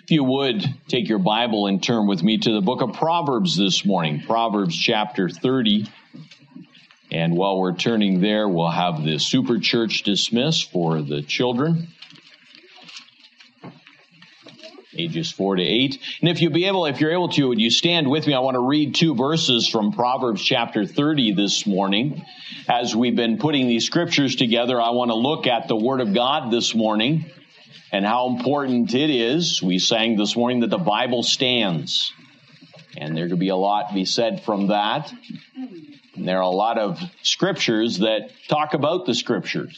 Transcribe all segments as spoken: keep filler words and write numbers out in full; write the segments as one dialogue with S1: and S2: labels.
S1: If you would, take your Bible and turn with me to the book of Proverbs this morning, Proverbs chapter thirty. And while we're turning there, we'll have the Super Church dismiss for the children, ages four to eight. And if you be able, if you're able to, would you stand with me? I want to read two verses from Proverbs chapter thirty this morning. As we've been putting these scriptures together, I want to look at the Word of God this morning and how important it is. We sang this morning that the Bible stands. And there could be a lot to be said from that. And there are a lot of scriptures that talk about the scriptures.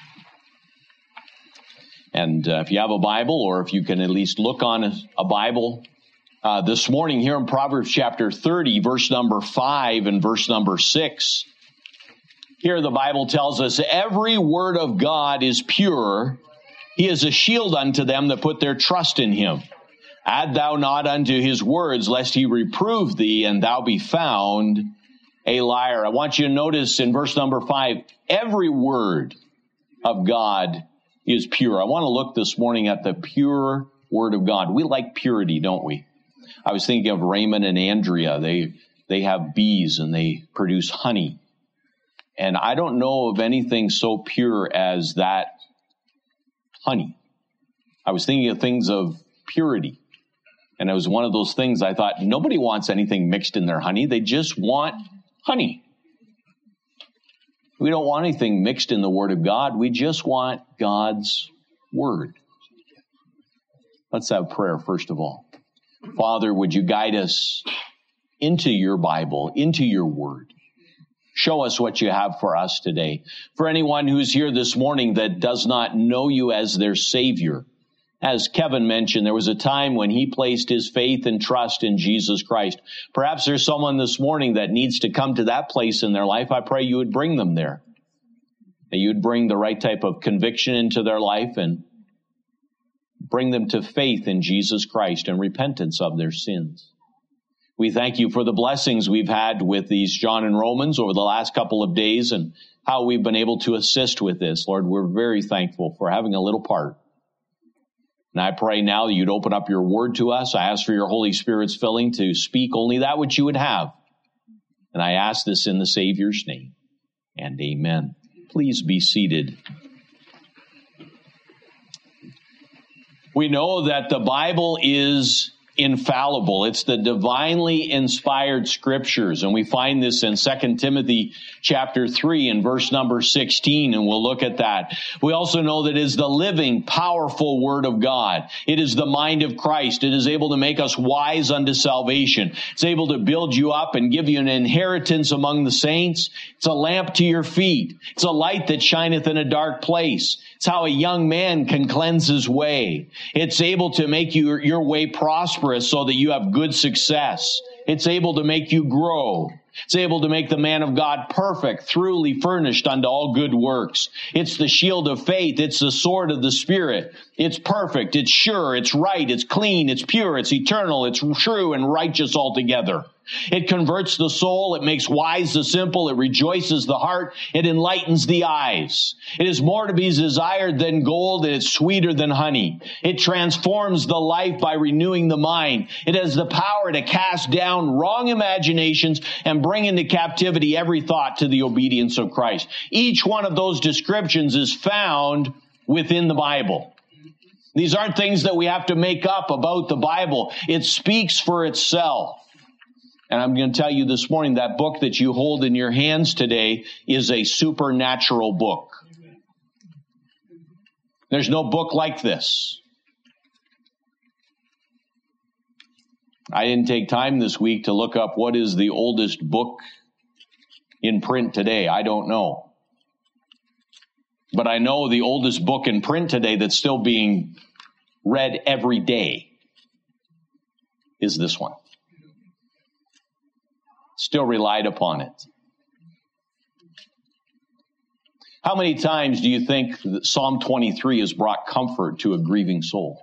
S1: And uh, if you have a Bible, or if you can at least look on a, a Bible, uh, this morning here in Proverbs chapter thirty, verse number five and verse number six, here the Bible tells us, every word of God is pure. He is a shield unto them that put their trust in him. Add thou not unto his words, lest he reprove thee, and thou be found a liar. I want you to notice in verse number five, every word of God is pure. I want to look this morning at the pure word of God. We like purity, don't we? I was thinking of Raymond and Andrea. They, they have bees and they produce honey. And I don't know of anything so pure as that honey. I was thinking of things of purity. And it was one of those things I thought, nobody wants anything mixed in their honey. They just want honey. We don't want anything mixed in the Word of God. We just want God's Word. Let's have prayer first of all. Father, would you guide us into your Bible, into your Word? Show us what you have for us today. For anyone who's here this morning that does not know you as their Savior, as Kevin mentioned, there was a time when he placed his faith and trust in Jesus Christ. Perhaps there's someone this morning that needs to come to that place in their life. I pray you would bring them there. That you would bring the right type of conviction into their life and bring them to faith in Jesus Christ and repentance of their sins. We thank you for the blessings we've had with these John and Romans over the last couple of days and how we've been able to assist with this. Lord, we're very thankful for having a little part. And I pray now that you'd open up your word to us. I ask for your Holy Spirit's filling to speak only that which you would have. And I ask this in the Savior's name. And amen. Please be seated. We know that the Bible is infallible. It's the divinely inspired scriptures. And we find this in Second Timothy chapter three and verse number sixteen. And we'll look at that. We also know that it is the living, powerful word of God. It is the mind of Christ. It is able to make us wise unto salvation. It's able to build you up and give you an inheritance among the saints. It's a lamp to your feet. It's a light that shineth in a dark place. It's how a young man can cleanse his way. It's able to make you, your way prosperous so that you have good success. It's able to make you grow. It's able to make the man of God perfect, truly furnished unto all good works. It's the shield of faith. It's the sword of the Spirit. It's perfect. It's sure. It's right. It's clean. It's pure. It's eternal. It's true and righteous altogether. It converts the soul. It makes wise the simple. It rejoices the heart. It enlightens the eyes. It is more to be desired than gold, and it's sweeter than honey. It transforms the life by renewing the mind. It has the power to cast down wrong imaginations and bring into captivity every thought to the obedience of Christ. Each one of those descriptions is found within the Bible. These aren't things that we have to make up about the Bible. It speaks for itself. And I'm going to tell you this morning, that book that you hold in your hands today is a supernatural book. There's no book like this. I didn't take time this week to look up what is the oldest book in print today. I don't know. But I know the oldest book in print today that's still being read every day is this one. Still relied upon it. How many times do you think that Psalm twenty-three has brought comfort to a grieving soul?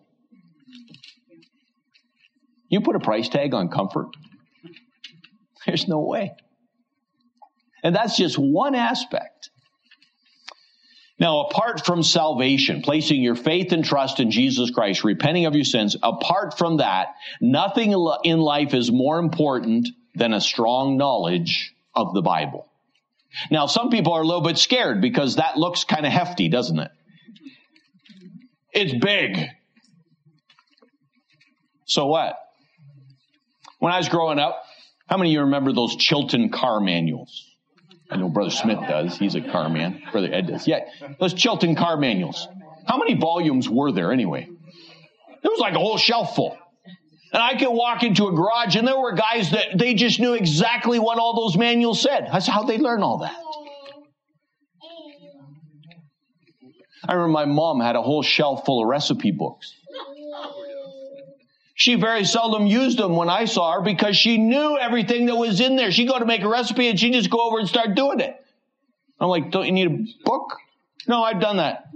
S1: You put a price tag on comfort? There's no way. And that's just one aspect. Now, apart from salvation, placing your faith and trust in Jesus Christ, repenting of your sins, apart from that, nothing in life is more important than a strong knowledge of the Bible. Now, some people are a little bit scared because that looks kind of hefty, doesn't it? It's big. So what? When I was growing up, how many of you remember those Chilton car manuals? I know Brother Smith does. He's a car man. Brother Ed does. Yeah, those Chilton car manuals. How many volumes were there anyway? It was like a whole shelf full. And I could walk into a garage and there were guys that they just knew exactly what all those manuals said. That's how they learn all that. I remember my mom had a whole shelf full of recipe books. She very seldom used them when I saw her because she knew everything that was in there. She'd go to make a recipe and she'd just go over and start doing it. I'm like, don't you need a book? No, I've done that.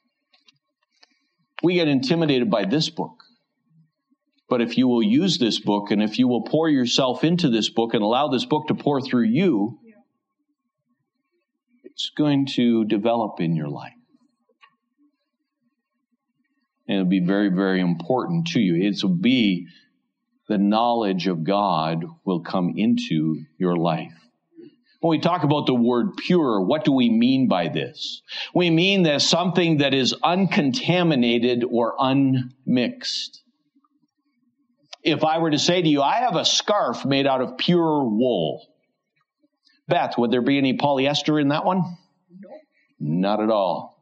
S1: We get intimidated by this book. But if you will use this book and if you will pour yourself into this book and allow this book to pour through you, it's going to develop in your life. And it'll be very, very important to you. It will be the knowledge of God will come into your life. When we talk about the word pure, what do we mean by this? We mean that something that is uncontaminated or unmixed. If I were to say to you, I have a scarf made out of pure wool. Beth, would there be any polyester in that one? No. Not at all.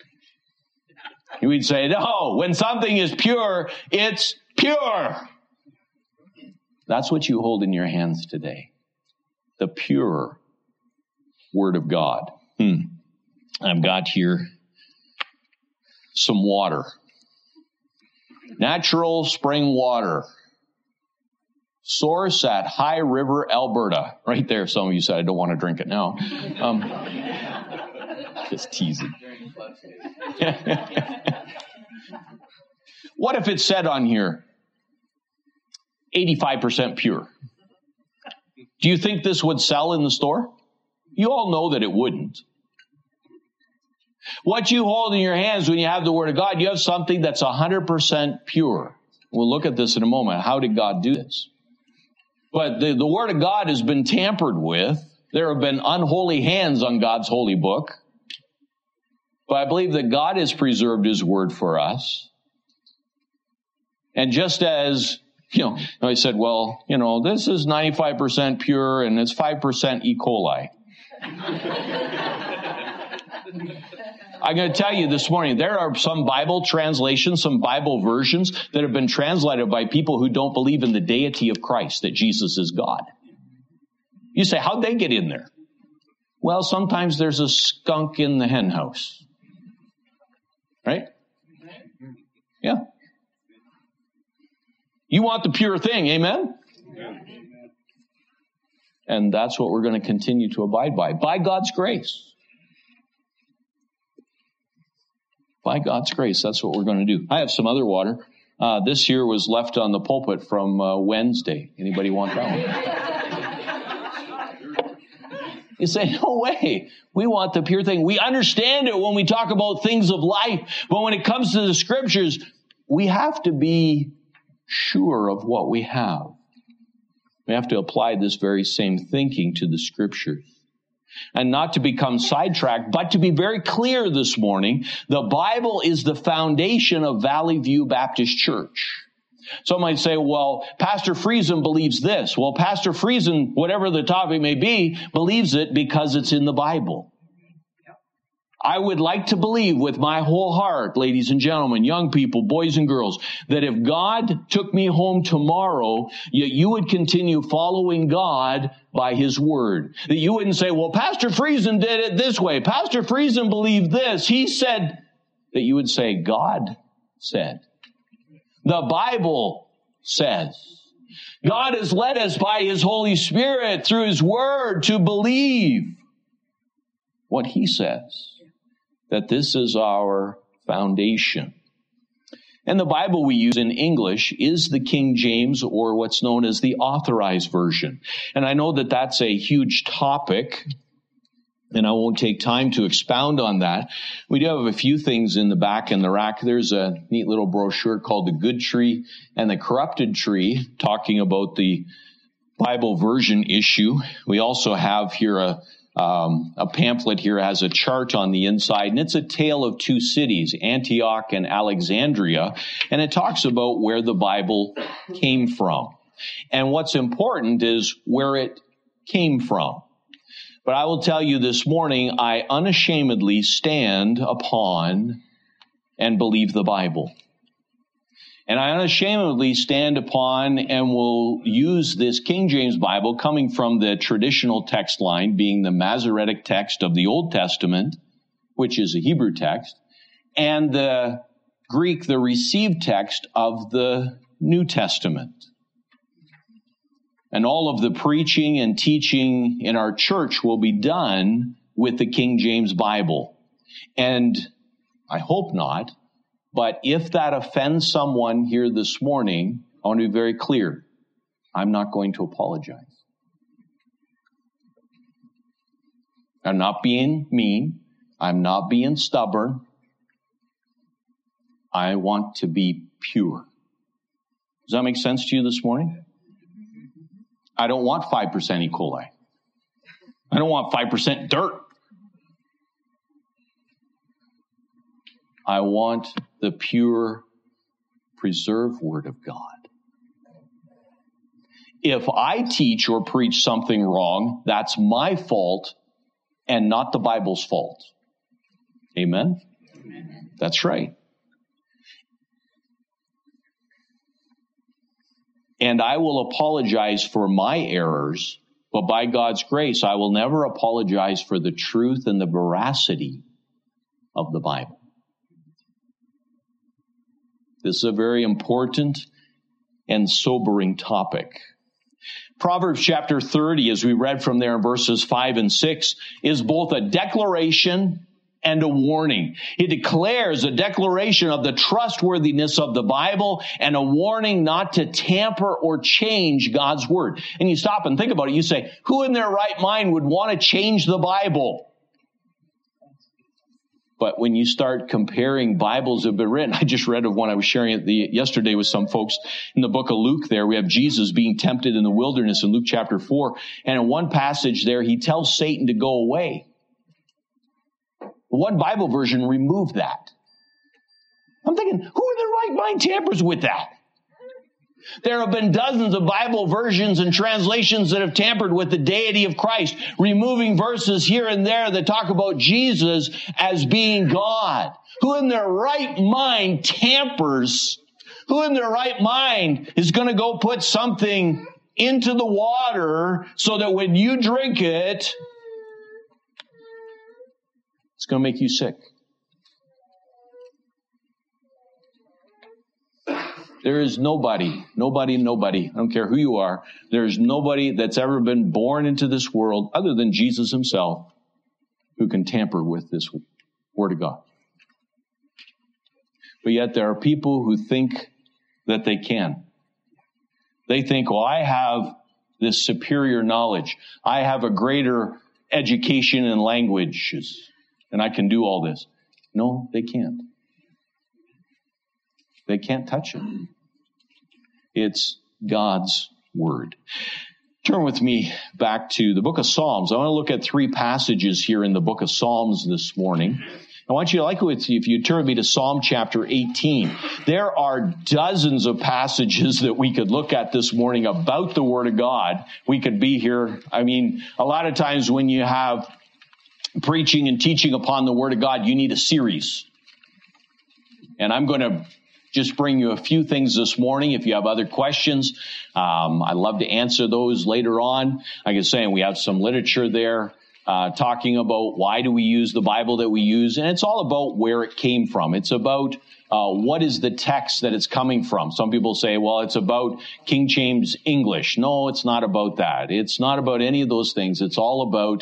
S1: We'd say, no, when something is pure, it's pure. That's what you hold in your hands today. The pure Word of God. Hmm. I've got here some water. Natural spring water. Source at High River, Alberta. Right there, some of you said, I don't want to drink it now. Um, just teasing. What if it said on here, eighty-five percent pure? Do you think this would sell in the store? You all know that it wouldn't. What you hold in your hands when you have the Word of God, you have something that's one hundred percent pure. We'll look at this in a moment. How did God do this? But the, the Word of God has been tampered with. There have been unholy hands on God's holy book. But I believe that God has preserved His Word for us. And just as, you know, I said, well, you know, this is ninety-five percent pure and it's five percent E. coli. I'm going to tell you this morning, there are some Bible translations, some Bible versions that have been translated by people who don't believe in the deity of Christ, that Jesus is God. You say, how'd they get in there? Well, sometimes there's a skunk in the hen house. Right? Yeah. You want the pure thing, amen? And that's what we're going to continue to abide by, by God's grace. By God's grace, that's what we're going to do. I have some other water. Uh, this here was left on the pulpit from uh, Wednesday. Anybody want that one? You say, no way. We want the pure thing. We understand it when we talk about things of life. But when it comes to the Scriptures, we have to be sure of what we have. We have to apply this very same thinking to the Scriptures. And not to become sidetracked, but to be very clear this morning, the Bible is the foundation of Valley View Baptist Church. Some might say, well, Pastor Friesen believes this. Well, Pastor Friesen, whatever the topic may be, believes it because it's in the Bible. I would like to believe with my whole heart, ladies and gentlemen, young people, boys and girls, that if God took me home tomorrow, yet you would continue following God by His Word. That you wouldn't say, well, Pastor Friesen did it this way. Pastor Friesen believed this. He said, that you would say, God said. The Bible says. God has led us by His Holy Spirit through His Word to believe what He says. That this is our foundation. And the Bible we use in English is the King James, or what's known as the Authorized Version. And I know that that's a huge topic. And I won't take time to expound on that. We do have a few things in the back in the rack. There's a neat little brochure called The Good Tree and the Corrupted Tree, talking about the Bible version issue. We also have here a, um, a pamphlet here has a chart on the inside, and it's a tale of two cities, Antioch and Alexandria, and it talks about where the Bible came from. And what's important is where it came from. But I will tell you this morning, I unashamedly stand upon and believe the Bible. And I unashamedly stand upon and will use this King James Bible coming from the traditional text line, being the Masoretic text of the Old Testament, which is a Hebrew text, and the Greek, the received text of the New Testament. And all of the preaching and teaching in our church will be done with the King James Bible. And I hope not, but if that offends someone here this morning, I want to be very clear. I'm not going to apologize. I'm not being mean. I'm not being stubborn. I want to be pure. Does that make sense to you this morning? I don't want five percent E. coli. I don't want five percent dirt. I want the pure, preserved Word of God. If I teach or preach something wrong, that's my fault and not the Bible's fault. Amen? Amen. That's right. And I will apologize for my errors, but by God's grace, I will never apologize for the truth and the veracity of the Bible. This is a very important and sobering topic. Proverbs chapter thirty, as we read from there in verses five and six, is both a declaration and a warning. It declares a declaration of the trustworthiness of the Bible and a warning not to tamper or change God's Word. And you stop and think about it. You say, who in their right mind would want to change the Bible? But when you start comparing Bibles that have been written, I just read of one I was sharing it the, yesterday with some folks in the book of Luke there. We have Jesus being tempted in the wilderness in Luke chapter four. And in one passage there, he tells Satan to go away. One Bible version removed that. I'm thinking, who in their right mind tampers with that? There have been dozens of Bible versions and translations that have tampered with the deity of Christ, removing verses here and there that talk about Jesus as being God. Who in their right mind tampers? Who in their right mind is going to go put something into the water so that when you drink it, it's going to make you sick? There is nobody, nobody, nobody, I don't care who you are, there is nobody that's ever been born into this world other than Jesus himself who can tamper with this Word of God. But yet there are people who think that they can. They think, well, I have this superior knowledge. I have a greater education in languages, and I can do all this. No, they can't. They can't touch it. It's God's Word. Turn with me back to the book of Psalms. I want to look at three passages here in the book of Psalms this morning. I want you to like it if you turn with me to Psalm chapter eighteen. There are dozens of passages that we could look at this morning about the Word of God. We could be here. I mean, a lot of times when you have preaching and teaching upon the Word of God, you need a series. And I'm going to just bring you a few things this morning. If you have other questions, um, I'd love to answer those later on. Like I was saying, we have some literature there uh, talking about why do we use the Bible that we use. And it's all about where it came from. It's about uh, what is the text that it's coming from. Some people say, well, it's about King James English. No, it's not about that. It's not about any of those things. It's all about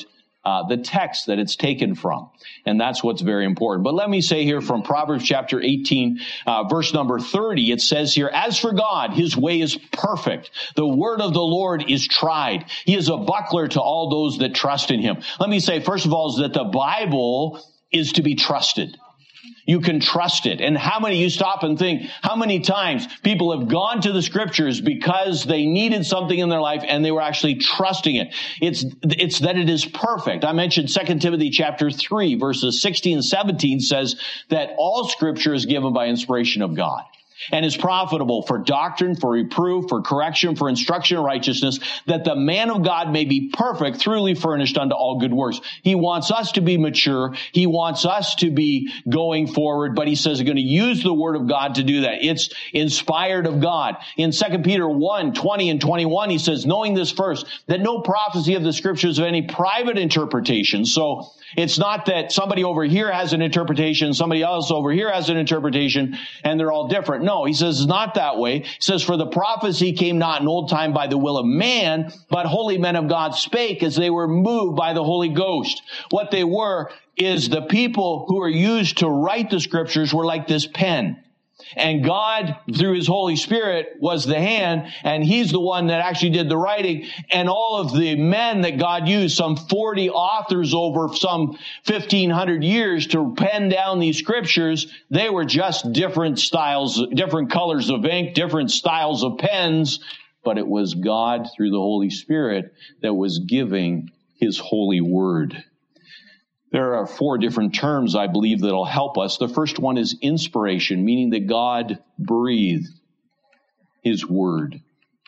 S1: uh, the text that it's taken from. And that's what's very important. But let me say here from Proverbs chapter eighteen, uh, verse number thirty, it says here, as for God, his way is perfect. The word of the Lord is tried. He is a buckler to all those that trust in him. Let me say, first of all, is that the Bible is to be trusted. You can trust it. And how many, you stop and think, how many times people have gone to the scriptures because they needed something in their life and they were actually trusting it. It's, it's that it is perfect. I mentioned Second Timothy chapter three, verses sixteen and seventeen says that all scripture is given by inspiration of God and is profitable for doctrine, for reproof, for correction, for instruction in righteousness, that the man of God may be perfect, thoroughly furnished unto all good works. He wants us to be mature. He wants us to be going forward, but he says he's going to use the word of God to do that. It's inspired of God. In Second Peter one, twenty and twenty-one, he says, knowing this first, that no prophecy of the scriptures of any private interpretation. So it's not that somebody over here has an interpretation, somebody else over here has an interpretation, and they're all different. No, he says it's not that way. He says, for the prophecy came not in old time by the will of man, but holy men of God spake as they were moved by the Holy Ghost. What they were is the people who were used to write the scriptures were like this pen. And God, through his Holy Spirit, was the hand, and he's the one that actually did the writing. And all of the men that God used, some forty authors over some fifteen hundred years to pen down these scriptures, they were just different styles, different colors of ink, different styles of pens. But it was God, through the Holy Spirit, that was giving his holy word. There are four different terms, I believe, that'll help us. The first one is inspiration, meaning that God breathed his word.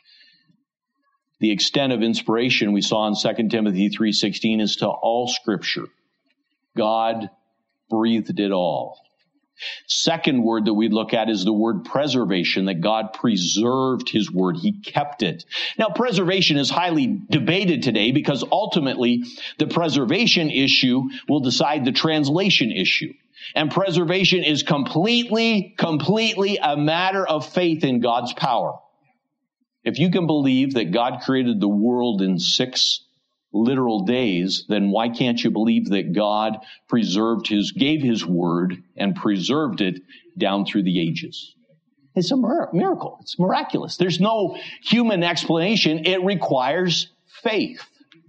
S1: The extent of inspiration we saw in Second Timothy three sixteen is to all scripture. God breathed it all. Second word that we look at is the word preservation, that God preserved his word. He kept it. Now, preservation is highly debated today because ultimately the preservation issue will decide the translation issue. And preservation is completely, completely a matter of faith in God's power. If you can believe that God created the world in six literal days, then why can't you believe that God preserved his, gave his word and preserved it down through the ages? It's a miracle. It's miraculous. There's no human explanation. It requires faith.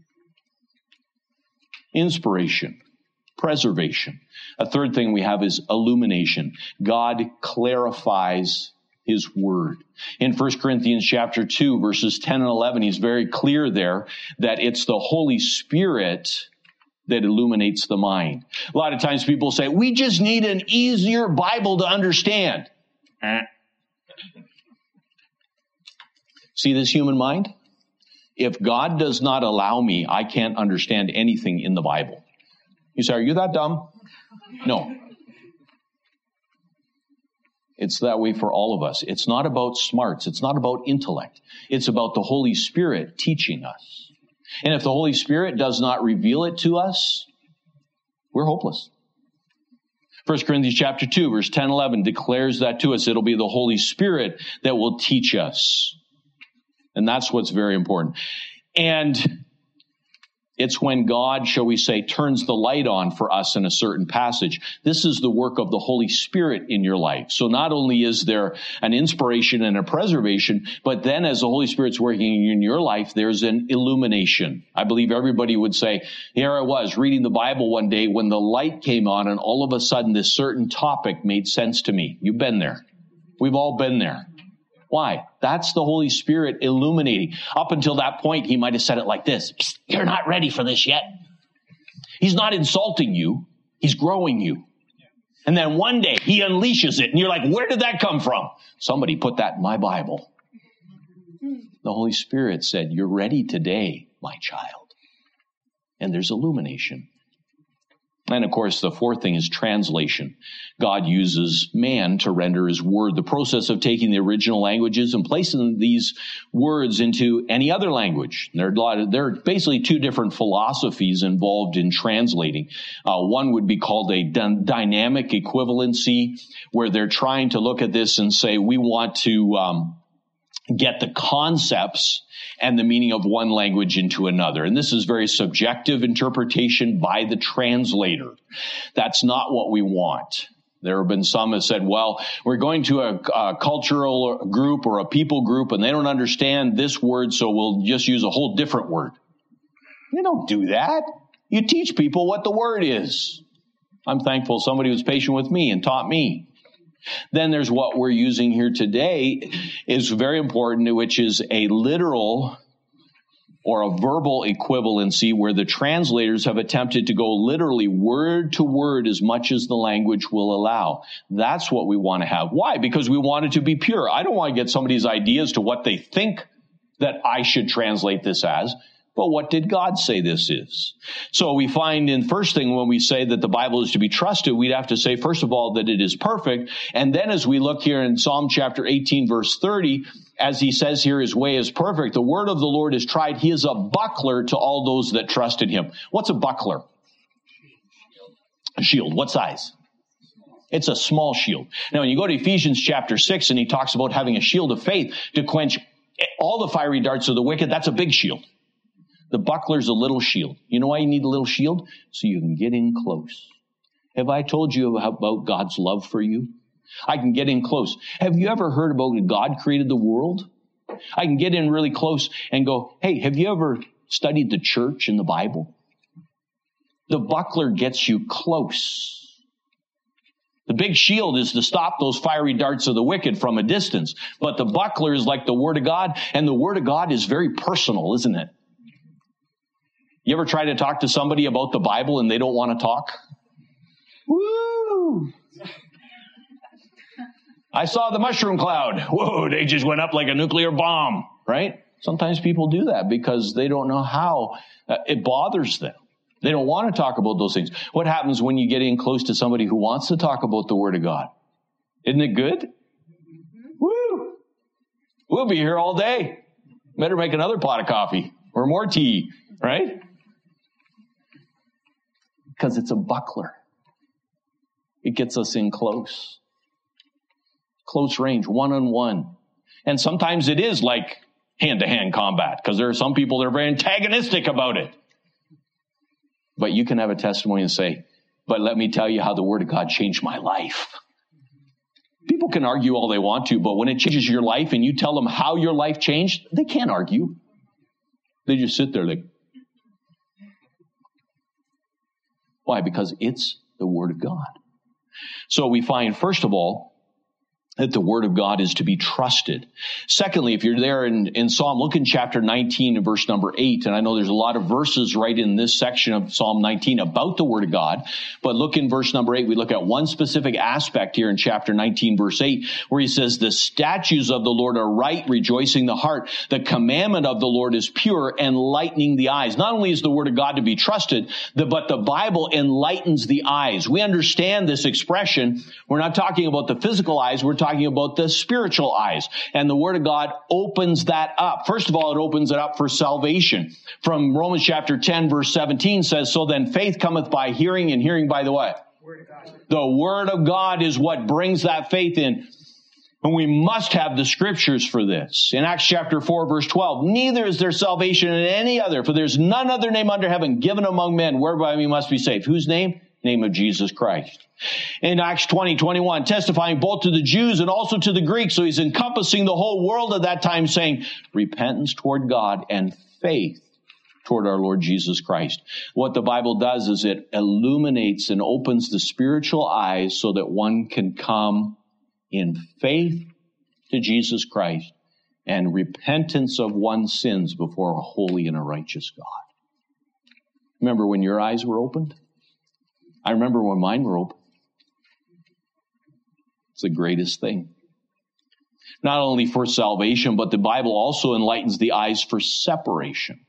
S1: Inspiration, preservation. A third thing we have is illumination. God clarifies his word. In First Corinthians chapter two, verses ten and eleven, he's very clear there that it's the Holy Spirit that illuminates the mind. A lot of times people say, we just need an easier Bible to understand. Eh. See this human mind? If God does not allow me, I can't understand anything in the Bible. You say, are you that dumb? No. It's that way for all of us. It's not about smarts. It's not about intellect. It's about the Holy Spirit teaching us. And if the Holy Spirit does not reveal it to us, we're hopeless. First Corinthians chapter two, verse ten, eleven declares that to us. It'll be the Holy Spirit that will teach us. And that's what's very important. And it's when God, shall we say, turns the light on for us in a certain passage. This is the work of the Holy Spirit in your life. So not only is there an inspiration and a preservation, but then as the Holy Spirit's working in your life, there's an illumination. I believe everybody would say, here I was reading the Bible one day when the light came on and all of a sudden this certain topic made sense to me. You've been there. We've all been there. Why? That's the Holy Spirit illuminating. Up until that point, he might have said it like this. Psst, you're not ready for this yet. He's not insulting you. He's growing you. And then one day he unleashes it and you're like, where did that come from? Somebody put that in my Bible. The Holy Spirit said, you're ready today, my child. And there's illumination. And of course, the fourth thing is translation. God uses man to render his word. The process of taking the original languages and placing these words into any other language. There are, a lot of, there are basically two different philosophies involved in translating. Uh, one would be called a d- dynamic equivalency, where they're trying to look at this and say, we want to... Um, get the concepts and the meaning of one language into another. And this is very subjective interpretation by the translator. That's not what we want. There have been some that said, well, we're going to a, a cultural group or a people group and they don't understand this word, so we'll just use a whole different word. You don't do that. You teach people what the word is. I'm thankful somebody was patient with me and taught me. Then there's what we're using here today is very important, which is a literal or a verbal equivalency where the translators have attempted to go literally word to word as much as the language will allow. That's what we want to have. Why? Because we want it to be pure. I don't want to get somebody's ideas to what they think that I should translate this as. But what did God say this is? So we find in first thing when we say that the Bible is to be trusted, we'd have to say, first of all, that it is perfect. And then as we look here in Psalm chapter eighteen, verse thirty, as he says here, his way is perfect. The word of the Lord is tried. He is a buckler to all those that trust in him. What's a buckler? A shield. What size? It's a small shield. Now, when you go to Ephesians chapter six and he talks about having a shield of faith to quench all the fiery darts of the wicked, that's a big shield. The buckler's a little shield. You know why you need a little shield? So you can get in close. Have I told you about God's love for you? I can get in close. Have you ever heard about God created the world? I can get in really close and go, hey, have you ever studied the church in the Bible? The buckler gets you close. The big shield is to stop those fiery darts of the wicked from a distance. But the buckler is like the Word of God, and the Word of God is very personal, isn't it? You ever try to talk to somebody about the Bible and they don't want to talk? Woo! I saw the mushroom cloud. Whoa, they just went up like a nuclear bomb, right? Sometimes people do that because they don't know how. Uh, it bothers them. They don't want to talk about those things. What happens when you get in close to somebody who wants to talk about the Word of God? Isn't it good? Woo! We'll be here all day. Better make another pot of coffee or more tea, right? Because it's a buckler. It gets us in close. Close range, one-on-one. And sometimes it is like hand-to-hand combat, because there are some people that are very antagonistic about it. But you can have a testimony and say, but let me tell you how the Word of God changed my life. People can argue all they want to, but when it changes your life and you tell them how your life changed, they can't argue. They just sit there like, why? Because it's the Word of God. So we find, first of all, that the Word of God is to be trusted. Secondly, if you're there in, in Psalm, look in chapter nineteen and verse number eight. And I know there's a lot of verses right in this section of Psalm nineteen about the Word of God. But look in verse number eight. We look at one specific aspect here in chapter nineteen, verse eight, where he says, the statutes of the Lord are right, rejoicing the heart. The commandment of the Lord is pure, enlightening the eyes. Not only is the Word of God to be trusted, but the Bible enlightens the eyes. We understand this expression. We're not talking about the physical eyes. We're talking about the spiritual eyes. And the Word of God opens that up. First of all, it opens it up for salvation. From Romans chapter ten, verse seventeen says, so then faith cometh by hearing, and hearing by the what? Word of God. The Word of God is what brings that faith in. And we must have the Scriptures for this. In Acts chapter four, verse twelve, neither is there salvation in any other, for there's none other name under heaven given among men whereby we must be saved. Whose name? Name of Jesus Christ. In Acts twenty, twenty-one, testifying both to the Jews and also to the Greeks. So he's encompassing the whole world at that time, saying repentance toward God and faith toward our Lord Jesus Christ. What the Bible does is it illuminates and opens the spiritual eyes so that one can come in faith to Jesus Christ and repentance of one's sins before a holy and a righteous God. Remember when your eyes were opened? I remember when mine were open. It's the greatest thing. Not only for salvation, but the Bible also enlightens the eyes for separation.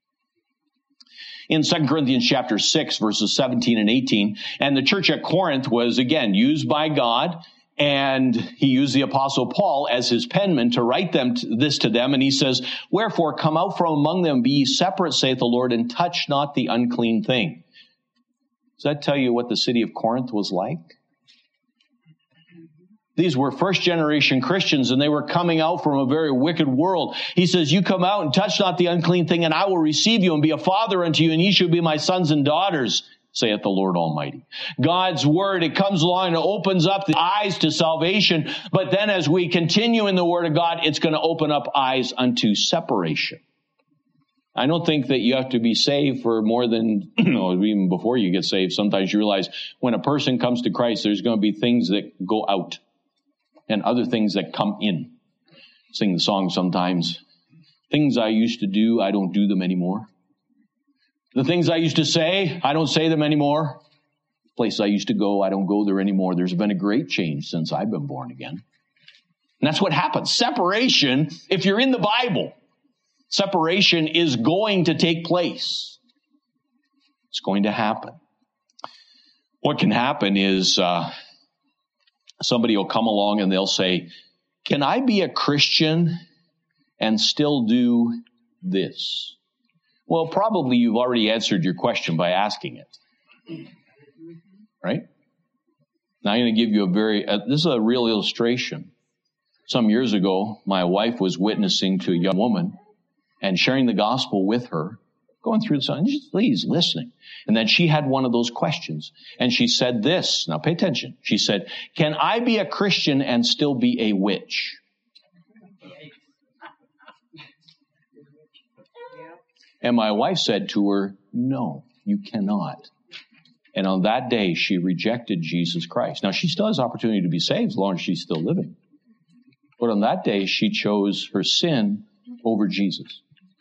S1: In Second Corinthians chapter six, verses seventeen and eighteen, and the church at Corinth was, again, used by God, and he used the Apostle Paul as his penman to write them this to them, and he says, wherefore come out from among them, be ye separate, saith the Lord, and touch not the unclean thing. Does that tell you what the city of Corinth was like? These were first generation Christians, and they were coming out from a very wicked world. He says, you come out and touch not the unclean thing, and I will receive you and be a father unto you, and ye shall be my sons and daughters, saith the Lord Almighty. God's word, it comes along and it opens up the eyes to salvation. But then as we continue in the word of God, it's going to open up eyes unto separation. I don't think that you have to be saved for more than, you know, even before you get saved. Sometimes you realize when a person comes to Christ, there's going to be things that go out and other things that come in. Sing the song sometimes. Things I used to do, I don't do them anymore. The things I used to say, I don't say them anymore. Places I used to go, I don't go there anymore. There's been a great change since I've been born again. And that's what happens. Separation, if you're in the Bible, separation is going to take place. It's going to happen. What can happen is uh, somebody will come along and they'll say, can I be a Christian and still do this? Well, probably you've already answered your question by asking it. Right? Now I'm going to give you a very, uh, this is a real illustration. Some years ago, my wife was witnessing to a young woman and sharing the gospel with her, going through the song, please listening. And then she had one of those questions. And she said this, now pay attention. She said, can I be a Christian and still be a witch? And my wife said to her, no, you cannot. And on that day, she rejected Jesus Christ. Now, she still has opportunity to be saved as long as she's still living. But on that day, she chose her sin over Jesus.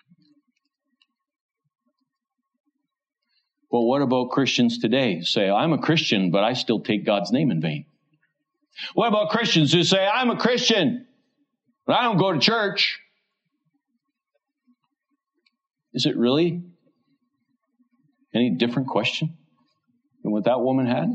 S1: But what about Christians today? Say, I'm a Christian, but I still take God's name in vain. What about Christians who say, I'm a Christian, but I don't go to church? Is it really any different question than what that woman had?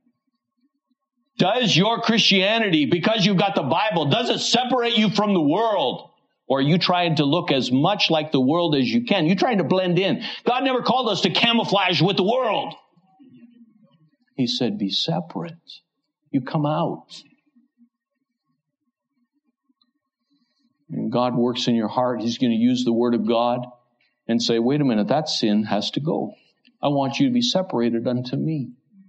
S1: Does your Christianity, because you've got the Bible, does it separate you from the world? Or are you trying to look as much like the world as you can? You're trying to blend in. God never called us to camouflage with the world. He said, be separate. You come out. And God works in your heart. He's going to use the Word of God and say, wait a minute, that sin has to go. I want you to be separated unto me.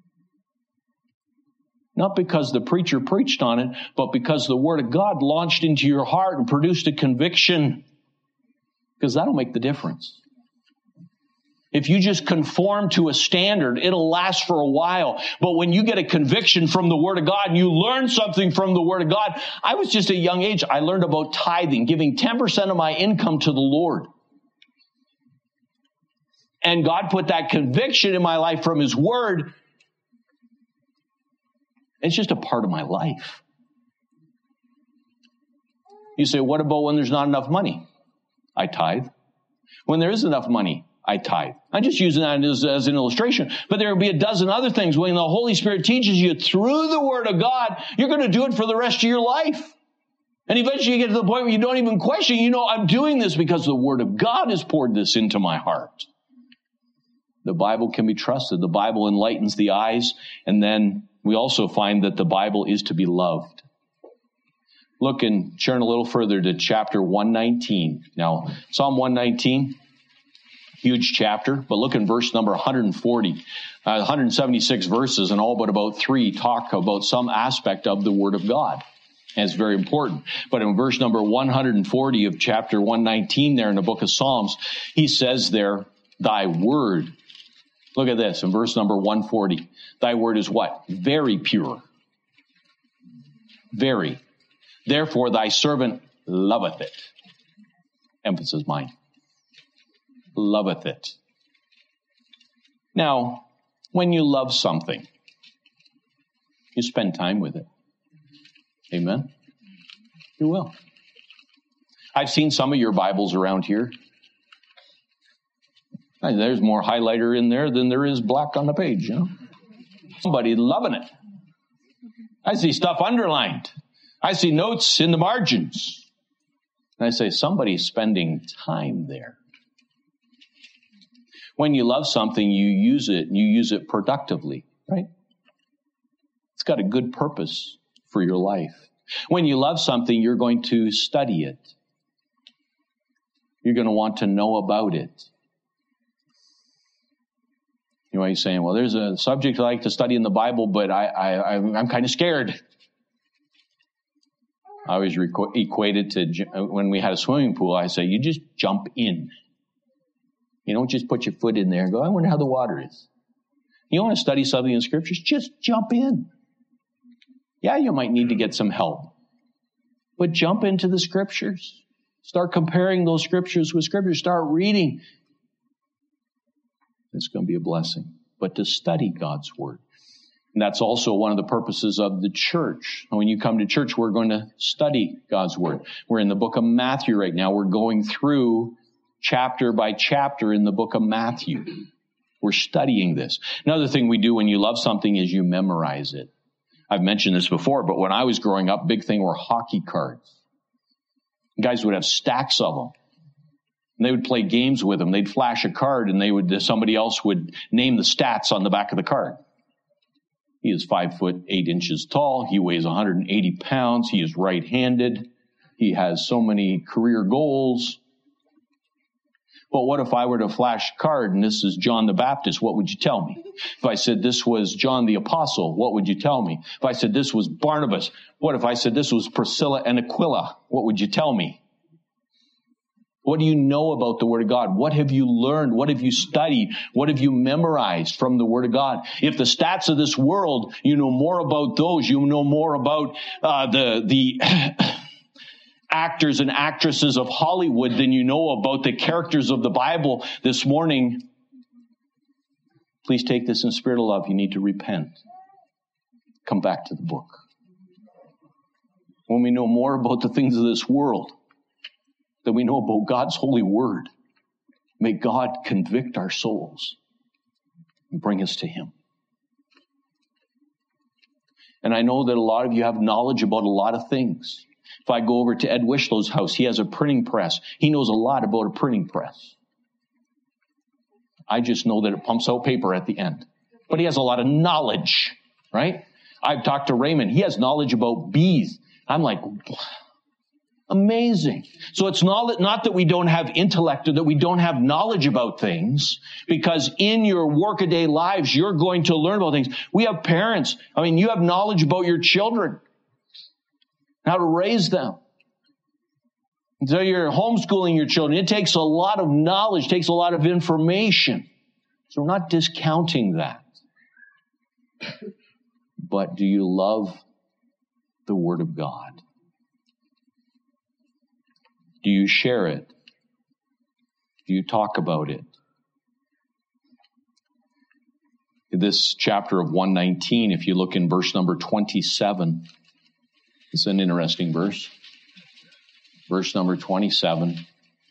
S1: Not because the preacher preached on it, but because the Word of God launched into your heart and produced a conviction. Because that'll make the difference. If you just conform to a standard, it'll last for a while. But when you get a conviction from the Word of God and you learn something from the Word of God, I was just a young age. I learned about tithing, giving ten percent of my income to the Lord. And God put that conviction in my life from His Word. It's just a part of my life. You say, what about when there's not enough money? I tithe. When there is enough money, I tithe. I'm just using that as, as an illustration. But there will be a dozen other things. When the Holy Spirit teaches you through the Word of God, you're going to do it for the rest of your life. And eventually you get to the point where you don't even question, you know, I'm doing this because the Word of God has poured this into my heart. The Bible can be trusted. The Bible enlightens the eyes. And then we also find that the Bible is to be loved. Look and turn a little further to chapter one nineteen. Now, Psalm one nineteen, huge chapter, but look in verse number one forty. Uh, one hundred seventy-six verses, and all but about three talk about some aspect of the Word of God. And it's very important. But in verse number one hundred forty of chapter one nineteen there in the book of Psalms, he says there, thy word. Look at this in verse number one forty. Thy word is what? Very pure. Very. Therefore thy servant loveth it. Emphasis mine. Loveth it. Now, when you love something, you spend time with it. Amen? You will. I've seen some of your Bibles around here. There's more highlighter in there than there is black on the page, you know. Somebody loving it. I see stuff underlined. I see notes in the margins. And I say, somebody's spending time there. When you love something, you use it, and you use it productively, right? It's got a good purpose for your life. When you love something, you're going to study it. You're going to want to know about it. You know, he's saying, well, there's a subject I like to study in the Bible, but I, I, I'm kind of scared. I always requ- equated to when we had a swimming pool, I say, you just jump in. You don't just put your foot in there and go, I wonder how the water is. You want to study something in Scriptures? Just jump in. Yeah, you might need to get some help. But jump into the Scriptures. Start comparing those Scriptures with Scriptures. Start reading. It's going to be a blessing. But to study God's Word. And that's also one of the purposes of the church. When you come to church, we're going to study God's Word. We're in the book of Matthew right now. We're going through chapter by chapter in the book of Matthew. We're studying this. Another thing we do when you love something is you memorize it. I've mentioned this before, but when I was growing up, big thing were hockey cards. Guys would have stacks of them. And they would play games with them. They'd flash a card and they would, somebody else would name the stats on the back of the card. He is five foot eight inches tall. He weighs one hundred eighty pounds. He is right-handed. He has so many career goals. But what if I were to flash a card and this is John the Baptist? What would you tell me? If I said this was John the Apostle, what would you tell me? If I said this was Barnabas, what if I said this was Priscilla and Aquila? What would you tell me? What do you know about the Word of God? What have you learned? What have you studied? What have you memorized from the Word of God? If the stats of this world, you know more about those. You know more about uh, the the actors and actresses of Hollywood than you know about the characters of the Bible this morning. Please take this in spirit of love. You need to repent. Come back to the book. When we know more about the things of this world than we know about God's holy word, may God convict our souls and bring us to Him. And I know that a lot of you have knowledge about a lot of things. If I go over to Ed Wishlow's house, he has a printing press. He knows a lot about a printing press. I just know that it pumps out paper at the end. But he has a lot of knowledge, right? I've talked to Raymond. He has knowledge about bees. I'm like, amazing. So it's not, not that we don't have intellect or that we don't have knowledge about things, because in your workaday lives, you're going to learn about things. We have parents. I mean, you have knowledge about your children, how to raise them. So you're homeschooling your children. It takes a lot of knowledge, takes a lot of information. So we're not discounting that. But do you love the Word of God? Do you share it? Do you talk about it? This chapter of one nineteen, if you look in verse number twenty-seven, it's an interesting verse. Verse number twenty-seven.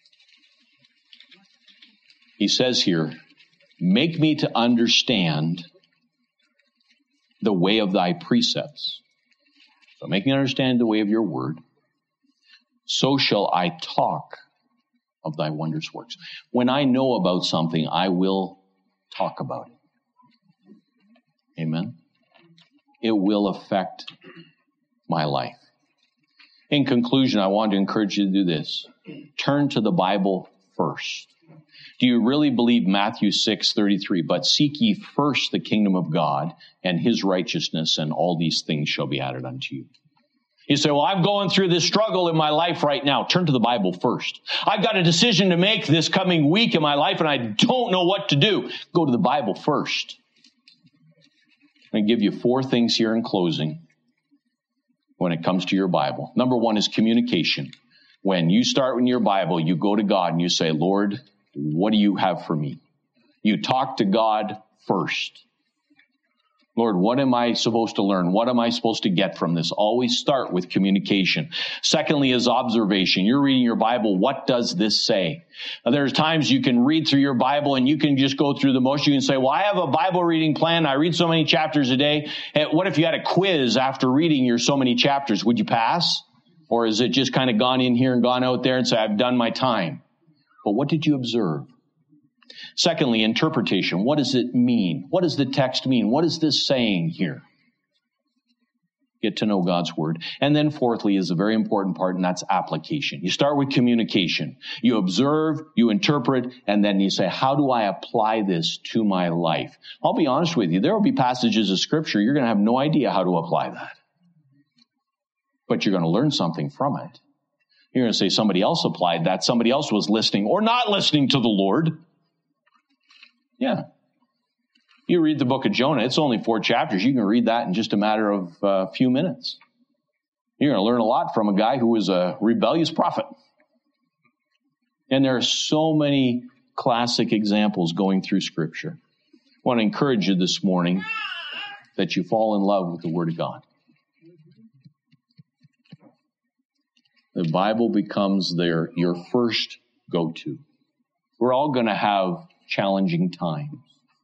S1: He says here, make me to understand the way of thy precepts. So make me understand the way of your word. So shall I talk of thy wondrous works. When I know about something, I will talk about it. Amen. It will affect my life. In conclusion, I want to encourage you to do this. Turn to the Bible first. Do you really believe Matthew six thirty-three? But seek ye first the kingdom of God and his righteousness, and all these things shall be added unto you. You say, well, I'm going through this struggle in my life right now. Turn to the Bible first. I've got a decision to make this coming week in my life, and I don't know what to do. Go to the Bible first. I'm going to give you four things here in closing when it comes to your Bible. Number one is communication. When you start in your Bible, you go to God and you say, Lord, what do you have for me? You talk to God first. Lord, what am I supposed to learn? What am I supposed to get from this? Always start with communication. Secondly is observation. You're reading your Bible. What does this say? Now, there's times you can read through your Bible and you can just go through the motion. You can say, well, I have a Bible reading plan. I read so many chapters a day. And what if you had a quiz after reading your so many chapters? Would you pass? Or is it just kind of gone in here and gone out there and say, I've done my time? But what did you observe? Secondly, interpretation. What does it mean? What does the text mean? What is this saying here? Get to know God's word. And then fourthly is a very important part, and that's application. You start with communication. You observe, you interpret, and then you say, how do I apply this to my life? I'll be honest with you. There will be passages of Scripture you're going to have no idea how to apply that. But you're going to learn something from it. You're going to say somebody else applied that. Somebody else was listening or not listening to the Lord. Yeah. You read the book of Jonah, it's only four chapters. You can read that in just a matter of a uh, few minutes. You're going to learn a lot from a guy who was a rebellious prophet. And there are so many classic examples going through Scripture. I want to encourage you this morning that you fall in love with the Word of God. The Bible becomes their your first go-to. We're all going to have challenging times.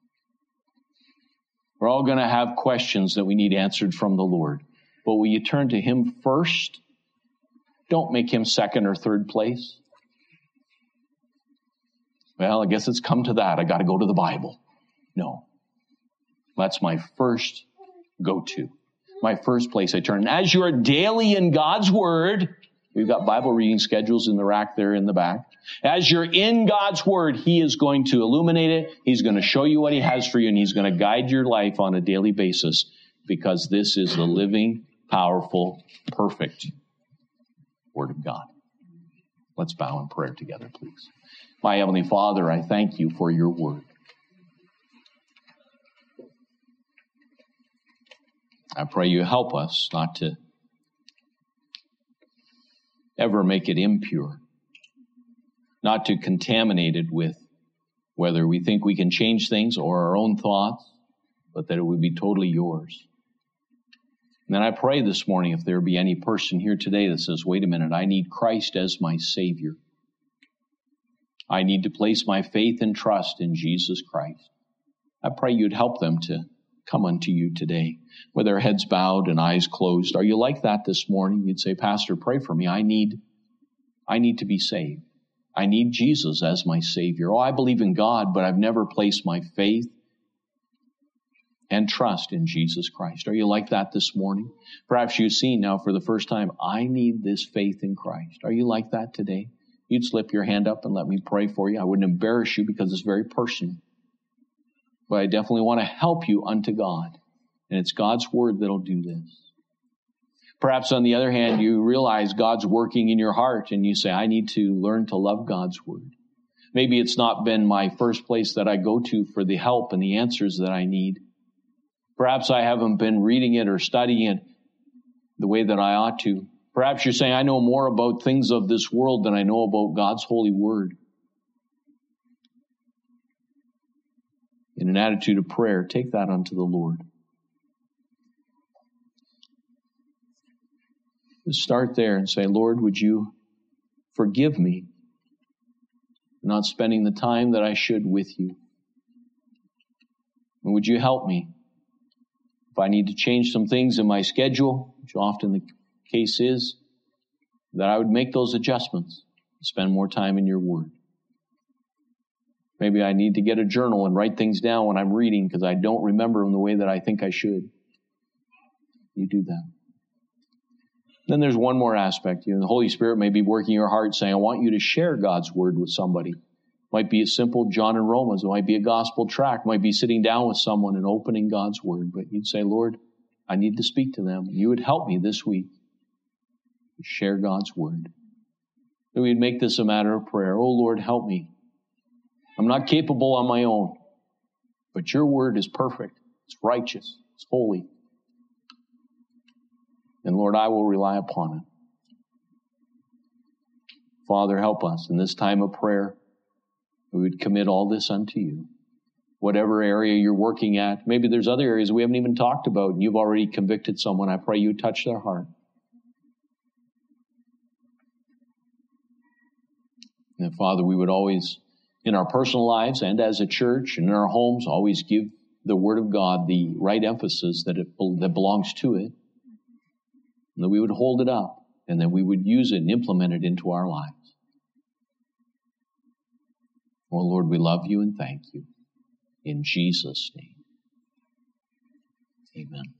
S1: We're all going to have questions that we need answered from the Lord. But will you turn to Him first? Don't make Him second or third place. Well, I guess it's come to that. I got to go to the Bible. No. That's my first go-to. My first place I turn. As you are daily in God's Word, we've got Bible reading schedules in the rack there in the back. As you're in God's Word, He is going to illuminate it. He's going to show you what He has for you, and He's going to guide your life on a daily basis, because this is the living, powerful, perfect Word of God. Let's bow in prayer together, please. My Heavenly Father, I thank You for Your Word. I pray You help us not to ever make it impure, not to contaminate it with whether we think we can change things or our own thoughts, but that it would be totally Yours. And then I pray this morning, if there be any person here today that says, wait a minute, I need Christ as my Savior. I need to place my faith and trust in Jesus Christ. I pray You'd help them to come unto You today with their heads bowed and eyes closed. Are you like that this morning? You'd say, Pastor, pray for me. I need, I need to be saved. I need Jesus as my Savior. Oh, I believe in God, but I've never placed my faith and trust in Jesus Christ. Are you like that this morning? Perhaps you've seen now for the first time, I need this faith in Christ. Are you like that today? You'd slip your hand up and let me pray for you. I wouldn't embarrass you because it's very personal. But I definitely want to help you unto God. And it's God's Word that'll do this. Perhaps on the other hand, you realize God's working in your heart and you say, I need to learn to love God's Word. Maybe it's not been my first place that I go to for the help and the answers that I need. Perhaps I haven't been reading it or studying it the way that I ought to. Perhaps you're saying, I know more about things of this world than I know about God's holy Word. In an attitude of prayer, take that unto the Lord. Just start there and say, Lord, would You forgive me for not spending the time that I should with You? And would You help me if I need to change some things in my schedule, which often the case is, that I would make those adjustments and spend more time in Your Word. Maybe I need to get a journal and write things down when I'm reading because I don't remember them the way that I think I should. You do that. Then there's one more aspect. You know, the Holy Spirit may be working your heart saying, I want you to share God's Word with somebody. It might be a simple John and Romans. It might be a gospel tract. It might be sitting down with someone and opening God's Word. But you'd say, Lord, I need to speak to them. You would help me this week to share God's Word. And we'd make this a matter of prayer. Oh, Lord, help me. I'm not capable on my own, but Your Word is perfect. It's righteous. It's holy. And Lord, I will rely upon it. Father, help us in this time of prayer. We would commit all this unto You. Whatever area you're working at, maybe there's other areas we haven't even talked about, and You've already convicted someone. I pray You touch their heart. And Father, we would always, in our personal lives and as a church and in our homes, always give the Word of God the right emphasis that it that belongs to it. And that we would hold it up and that we would use it and implement it into our lives. Oh Lord, we love You and thank You. In Jesus' name, amen.